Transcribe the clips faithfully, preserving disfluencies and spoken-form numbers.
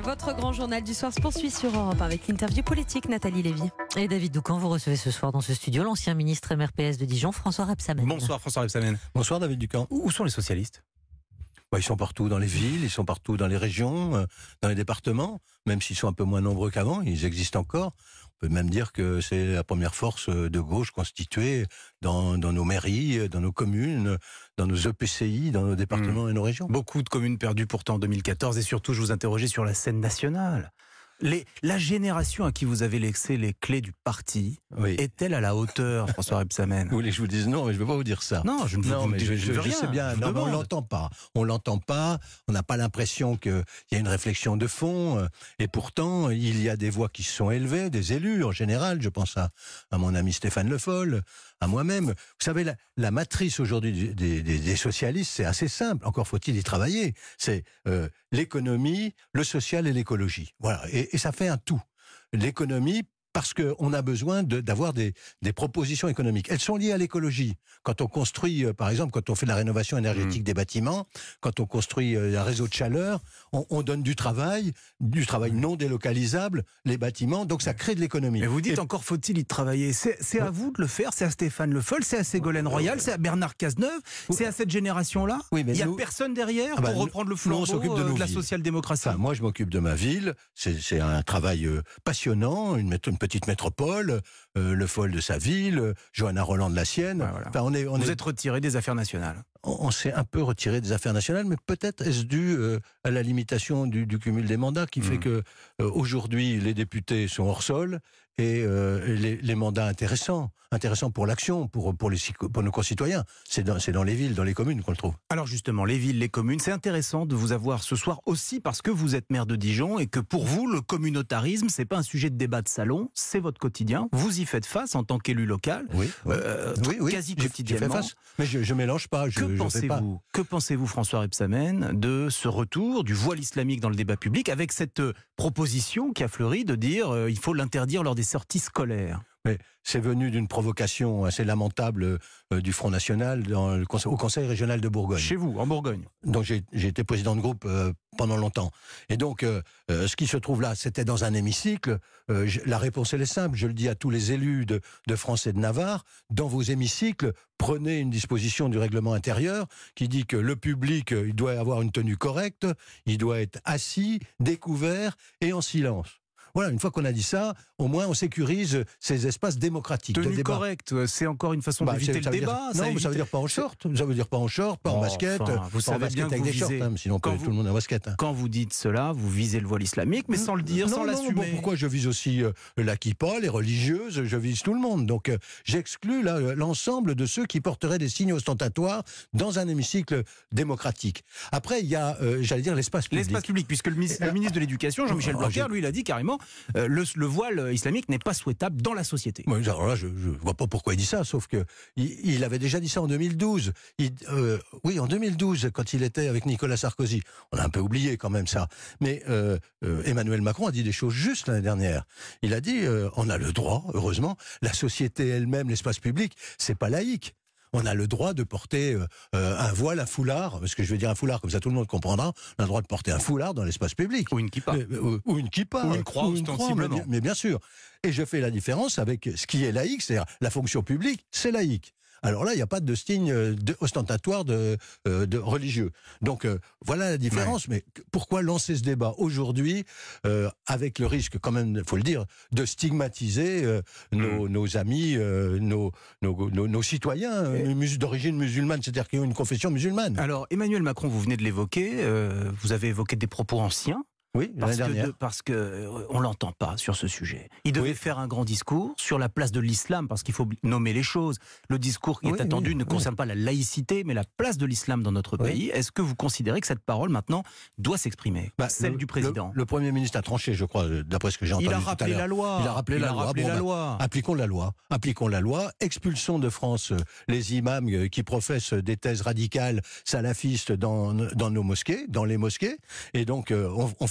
Votre grand journal du soir se poursuit sur Europe avec l'interview politique Nathalie Lévy. Et David Doucan, vous recevez ce soir dans ce studio l'ancien ministre M R P S de Dijon, François Rebsamen. Bonsoir François Rebsamen. Bonsoir David Doucan. Où sont les socialistes ? Bah, ils sont partout dans les villes, ils sont partout dans les régions, euh, dans les départements, même s'ils sont un peu moins nombreux qu'avant, ils existent encore. On peut même dire que c'est la première force de gauche constituée dans, dans nos mairies, dans nos communes, dans nos E P C I, dans nos départements mmh. et nos régions. Beaucoup de communes perdues pourtant en deux mille quatorze, et surtout je vous interrogeais sur la scène nationale. Les, la génération à qui vous avez laissé les clés du parti, oui. est-elle à la hauteur, François Rebsamen ? Vous voulez que je vous dise non, mais je ne vais pas vous dire ça. Non, je ne vous, non, vous, mais je, je, je, rien, je sais bien. je Non, mais on l'entend pas. On l'entend pas. On n'a pas l'impression qu'il y a une réflexion de fond. Et pourtant, il y a des voix qui se sont élevées, des élus en général. Je pense à, à mon ami Stéphane Le Foll, à moi-même. Vous savez, la, la matrice aujourd'hui des, des, des socialistes, c'est assez simple. Encore faut-il y travailler. C'est euh, l'économie, le social et l'écologie. Voilà. Et, et ça fait un tout. L'économie, parce qu'on a besoin de, d'avoir des, des propositions économiques. Elles sont liées à l'écologie. Quand on construit, euh, par exemple, quand on fait la rénovation énergétique mmh. des bâtiments, quand on construit euh, un réseau de chaleur, on, on donne du travail, du travail non délocalisable, les bâtiments, donc ça crée de l'économie. Mais vous dites Et... encore faut-il y travailler. C'est, c'est à vous de le faire, c'est à Stéphane Le Foll, c'est à Ségolène Royal, c'est à Bernard Cazeneuve, c'est à cette génération-là. Oui, mais il n'y a nous... personne derrière ah bah, pour reprendre le flambeau nous, on s'occupe de, euh, de la social-démocratie. Enfin, moi, je m'occupe de ma ville. C'est, c'est un travail euh, passionnant, une, une petite métropole, euh, Le Foll de sa ville, euh, Johanna Roland de la sienne. Ouais, voilà. Enfin, on est, on Vous est... êtes retiré des affaires nationales. On, on s'est un peu retiré des affaires nationales, mais peut-être est-ce dû euh, à la limitation du, du cumul des mandats qui mmh. fait que euh, aujourd'hui les députés sont hors sol et euh, les, les mandats intéressants, intéressants pour l'action, pour, pour, les, pour nos concitoyens. C'est dans, c'est dans les villes, dans les communes qu'on le trouve. Alors justement, les villes, les communes, c'est intéressant de vous avoir ce soir aussi parce que vous êtes maire de Dijon et que pour vous, le communautarisme, c'est pas un sujet de débat de salon, c'est votre quotidien. Vous y faites face en tant qu'élu local, oui, oui. Euh, oui, oui. quasi J'ai, quotidiennement. J'ai fait face. Mais je, je mélange pas. Je, que je pensez-vous, fais pas. que pensez-vous, François Rebsamen, de ce retour du voile islamique dans le débat public avec cette proposition qui a fleuri de dire euh, il faut l'interdire lors des sorties scolaires? Mais c'est venu d'une provocation assez lamentable euh, du Front National dans le conseil, au Conseil régional de Bourgogne. Chez vous, en Bourgogne. Donc j'ai, j'ai été président de groupe euh, pendant longtemps. Et donc euh, euh, ce qui se trouve là, c'était dans un hémicycle. Euh, je, la réponse elle est simple. Je le dis à tous les élus de, de France et de Navarre. Dans vos hémicycles, prenez une disposition du règlement intérieur qui dit que le public, il doit avoir une tenue correcte, il doit être assis, découvert et en silence. Voilà, une fois qu'on a dit ça, au moins on sécurise ces espaces démocratiques. Tenue de débat. correcte, c'est encore une façon bah, d'éviter le débat. Dire, non, ça, évite... ça veut dire pas en short, ça veut dire pas en short, pas oh, en basket, enfin, vous pas savez en basket bien avec vous des visez... shorts, hein, sinon peut, vous... tout le monde est en basket. Hein. Quand vous dites cela, vous visez le voile islamique, mais sans le dire, non, sans non, l'assumer. Bon, pourquoi je vise aussi euh, la kippa, les religieuses, je vise tout le monde. Donc euh, j'exclus là, l'ensemble de ceux qui porteraient des signes ostentatoires dans un hémicycle démocratique. Après, il y a, euh, j'allais dire, l'espace public. L'espace public, puisque le, ministre, le ministre de l'Éducation, Jean-Michel oh, Blanquer, lui, il a dit carrément euh, le, le voile islamique n'est pas souhaitable dans la société. Oui, alors là, je ne vois pas pourquoi il dit ça, sauf que il, il avait déjà dit ça en deux mille douze. Il, euh, oui, en deux mille douze, quand il était avec Nicolas Sarkozy. On a un peu oublié quand même ça. Mais euh, euh, Emmanuel Macron a dit des choses justes l'année dernière. Il a dit, euh, on a le droit, heureusement, la société elle-même, l'espace public, c'est pas laïque. On a le droit de porter euh, un voile, un foulard, parce que je vais dire un foulard, comme ça tout le monde comprendra, on a le droit de porter un foulard dans l'espace public. Ou une kippa. Mais, ou, ou une kippa. Ou une croix, ou une croix mais, mais bien sûr. Et je fais la différence avec ce qui est laïque, c'est-à-dire la fonction publique, c'est laïque. Alors là, il n'y a pas de signe de, ostentatoire de, euh, de religieux. Donc euh, voilà la différence. Ouais. Mais pourquoi lancer ce débat aujourd'hui euh, avec le risque, quand même, il faut le dire, de stigmatiser euh, nos, mmh. nos amis, euh, nos, nos, nos, nos citoyens Et... mus, d'origine musulmane, c'est-à-dire qui ont une confession musulmane. Alors Emmanuel Macron, vous venez de l'évoquer, euh, vous avez évoqué des propos anciens. Oui, parce l'année que dernière. De, parce que euh, on l'entend pas sur ce sujet. Il devait oui. faire un grand discours sur la place de l'islam, parce qu'il faut nommer les choses. Le discours qui oui, est attendu oui, ne oui. concerne pas la laïcité, mais la place de l'islam dans notre oui. pays. Est-ce que vous considérez que cette parole maintenant doit s'exprimer, bah, celle le, du président? Le, le Premier ministre a tranché, je crois, d'après ce que j'ai entendu. Il a rappelé la loi. Il a rappelé Il la a loi. Rappelé bon, la bah, loi. Appliquons la loi. Appliquons la loi. Expulsons de France les imams qui professent des thèses radicales salafistes dans, dans nos mosquées, dans les mosquées. Et donc, on, on fera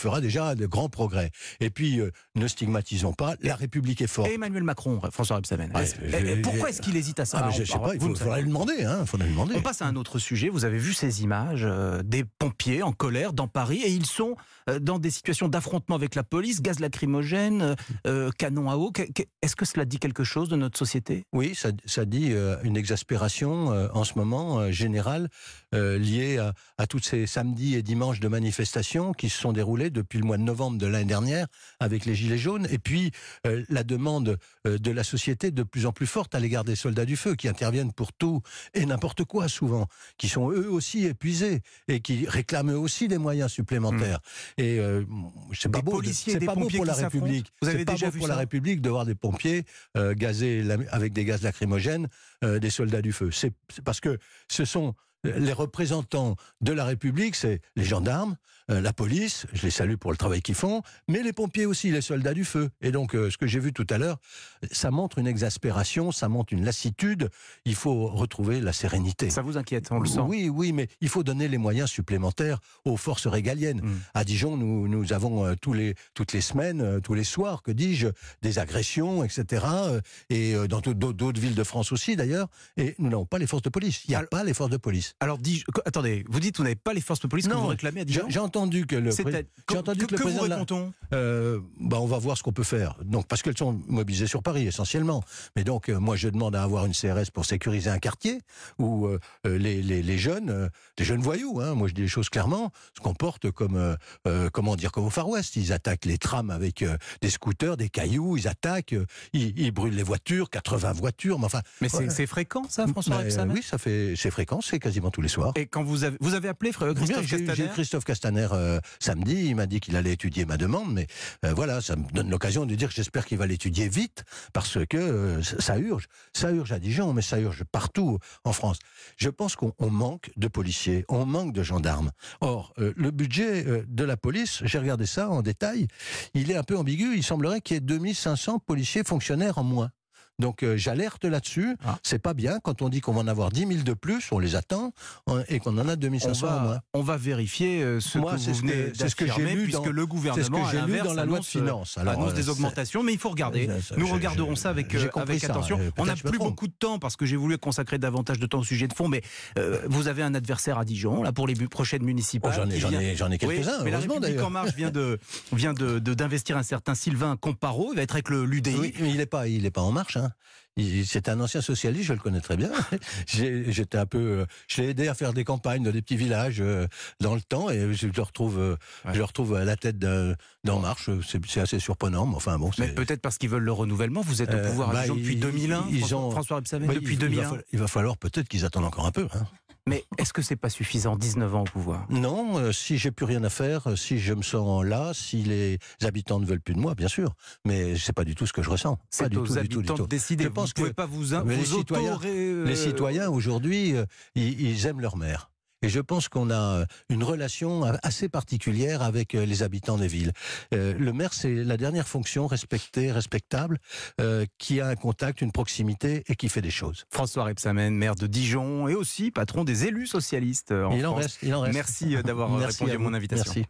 fera déjà de grands progrès. Et puis, euh, ne stigmatisons pas, la République est forte. Et Emmanuel Macron, François Rebsamen. Ouais, est-ce- je- pourquoi est-ce qu'il hésite à ça? Ah, mais je Alors, sais pas, il vous faut, ne savez faudrait pas. le demander. Hein, faudrait le demander. On passe à un autre sujet. Vous avez vu ces images euh, des pompiers en colère dans Paris et ils sont euh, dans des situations d'affrontement avec la police, gaz lacrymogène, euh, canon à eau. Que- que- Est-ce que cela dit quelque chose de notre société? Oui, ça, ça dit euh, une exaspération euh, en ce moment euh, générale euh, liée à, à tous ces samedis et dimanches de manifestations qui se sont déroulés depuis le mois de novembre de l'année dernière avec les Gilets jaunes. Et puis euh, la demande euh, de la société de plus en plus forte à l'égard des soldats du feu qui interviennent pour tout et n'importe quoi souvent, qui sont eux aussi épuisés et qui réclament eux aussi des moyens supplémentaires. Mmh. Et euh, c'est pas Des beau, policiers et c'est des pas beau pompiers pour la qui s'affrontent. République. Vous avez C'est pas déjà beau vu pour ça? la République de voir des pompiers euh, gazer la- avec des gaz lacrymogènes euh, des soldats du feu. C'est c'est parce que ce sont les représentants de la République, c'est les gendarmes, euh, la police, je les salue pour le travail qu'ils font, mais les pompiers aussi, les soldats du feu. Et donc, euh, ce que j'ai vu tout à l'heure, ça montre une exaspération, ça montre une lassitude. Il faut retrouver la sérénité. Ça vous inquiète, on le sent. Oui, oui, mais il faut donner les moyens supplémentaires aux forces régaliennes. Mm. À Dijon, nous, nous avons euh, tous les, toutes les semaines, euh, tous les soirs, que dis-je, des agressions, et cetera. euh, et euh, dans d'autres d'autres villes de France aussi, d'ailleurs. Et nous n'avons pas les forces de police. Il n'y a Alors- pas les forces de police. Alors, dis, attendez, vous dites que vous n'avez pas les forces de police que Non, vous réclamez à J'ai Dijon? j'ai entendu que le, C'est pré- à- j'ai entendu que, que le que vous président de la- répond-on? Euh, bah on va voir ce qu'on peut faire. Donc parce qu'elles sont mobilisées sur Paris essentiellement. Mais donc euh, moi je demande à avoir une C R S pour sécuriser un quartier où euh, euh, les, les, les jeunes, euh, les jeunes voyous, hein, moi je dis les choses clairement, se comportent comme euh, euh, comment dire comme au Far West. Ils attaquent les trams avec euh, des scooters, des cailloux, ils attaquent, euh, ils, ils brûlent les voitures, quatre-vingts voitures. Mais enfin, Mais c'est voilà. c'est fréquent, ça, François Bah, euh, Rebsamen? oui, ça fait c'est fréquent, c'est quasiment tous les soirs. Et quand vous avez, vous avez appelé frère, Bien, Christophe j'ai eu- j'ai eu Castaner? Christophe Castaner euh, samedi, il m'a dit qu'il allait étudier ma demande, mais euh, voilà, ça me donne l'occasion de dire que j'espère qu'il va l'étudier vite, parce que euh, ça urge, ça urge à Dijon, mais ça urge partout en France. Je pense qu'on on manque de policiers, on manque de gendarmes. Or, euh, le budget euh, de la police, j'ai regardé ça en détail, il est un peu ambigu, il semblerait qu'il y ait deux mille cinq cents policiers fonctionnaires en moins. Donc euh, j'alerte là-dessus, Ah. c'est pas bien quand on dit qu'on va en avoir dix mille de plus, on les attend, on- et qu'on en a deux mille On cinq cents en moins. va, on va vérifier euh, ce Moi, que c'est vous ce venez que- c'est ce que j'ai d'affirmer, lu puisque dans- le C'est ce gouvernement, que à j'ai lu l'inverse, dans la loi de annonce, euh, finances. Alors, annonce euh, des c'est- augmentations, mais il faut regarder. ça, Nous je- regarderons je- ça avec, j'ai euh, compris avec ça, attention. euh, On n'a peut-être je me plus trompe. beaucoup de temps parce que j'ai voulu consacrer davantage de temps au sujet de fond, mais euh, vous avez un adversaire à Dijon, là, pour les bu- prochaines municipales. Oh, j'en ai- qui j'en vient- ai- j'en ai Oui, quelques-uns, mais la heureusement, République d'ailleurs. En Marche vient de vient de de- d'investir un certain Sylvain Comparo. Il va être avec le l'U D I. Oui, mais il n'est pas, il est pas en marche. Hein. Il- C'est un ancien socialiste, je le connais très bien. J'ai- J'étais un peu, euh, je l'ai aidé à faire des campagnes dans des petits villages euh, dans le temps, et je le retrouve, euh, Ouais. je le retrouve à la tête d'un d'En Marche. C'est c'est assez surprenant, mais enfin bon. Mais c'est- peut-être parce qu'ils veulent le renouvellement. Vous êtes au Euh, pouvoir à bah, Dijon depuis ils- deux mille un. ils François, ont- François Rebsamen, bah, depuis il, deux il mille va un. falloir, il va falloir peut-être qu'ils attendent encore un peu. Hein. Mais est-ce que c'est pas suffisant, dix-neuf ans au pouvoir? Non, euh, si j'ai plus rien à faire, euh, si je me sens là, si les habitants ne veulent plus de moi, bien sûr. Mais c'est pas du tout ce que je ressens. Pas C'est du aux tout, du tout, du habitants tout. de décider. Je Vous pense ne pouvez que- pas vous, in- mais les vous citoyens- auto- ré- Les citoyens aujourd'hui, euh, ils, ils aiment leur maire. Et je pense qu'on a euh, une relation assez particulière avec euh, les habitants des villes. Euh, le maire, c'est la dernière fonction respectée, respectable, euh, qui a un contact, une proximité et qui fait des choses. François Rebsamen, maire de Dijon et aussi patron des élus socialistes euh, en il en France. reste, il en reste. Merci euh, d'avoir Merci répondu à, à mon vous. invitation. Merci.